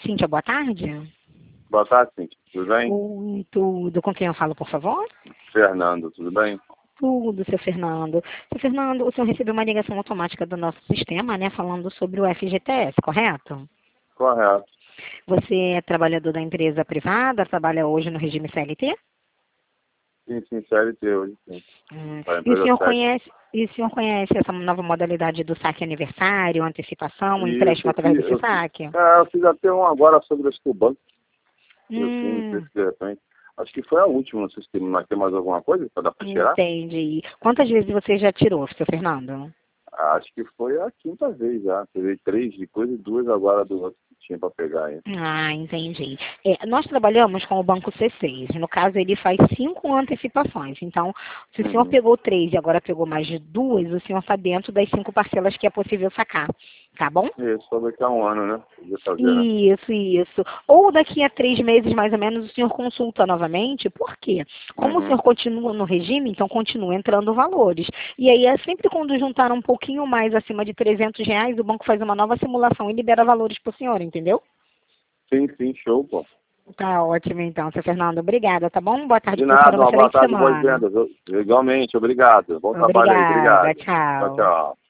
Cíntia, boa tarde. Boa tarde, Cíntia. Tudo bem? Oi, tudo. Com quem eu falo, por favor? Fernando, tudo bem? Tudo, seu Fernando. Seu Fernando, o senhor recebeu uma ligação automática do nosso sistema, né, falando sobre o FGTS, correto? Correto. Você é trabalhador da empresa privada, trabalha hoje no regime CLT? Sim, CLT hoje, sim. Para a E o empresa senhor séria. conhece essa nova modalidade do saque aniversário, antecipação, Isso, empréstimo através desse saque? eu fiz até um agora sobre o banco. Eu sim, não sei Hum, se de repente. Acho que foi a última, não sei se tem mais alguma coisa para dar para tirar. entendi. Quantas vezes você já tirou, seu Fernando? Acho que foi a quinta vez já. Peguei 3 de coisa e 2 agora do outro que tinha para pegar aí. Ah, entendi. Nós trabalhamos com o Banco C6. No caso, ele faz 5 antecipações. Então, se o senhor Uhum. pegou 3 e agora pegou mais de 2, o senhor está dentro das 5 parcelas que é possível sacar. Tá bom? Isso, só daqui a um ano, né? Podia fazer, né? Isso. Ou daqui a 3 meses, mais ou menos, o senhor consulta novamente. Por quê? Como o Uhum. senhor continua no regime, então continua entrando valores. E aí, sempre quando juntar um pouquinho mais acima de R$ 300, o banco faz uma nova simulação e libera valores para o senhor, entendeu? Sim, show, pô. Tá ótimo, então, seu Fernando. Obrigada, tá bom? Boa tarde De para a senhora, nada, uma uma boa excelente tarde, boas semana. vendas. Igualmente, obrigado. Bom trabalho aí, Obrigada, obrigado. Tchau, tchau. tchau.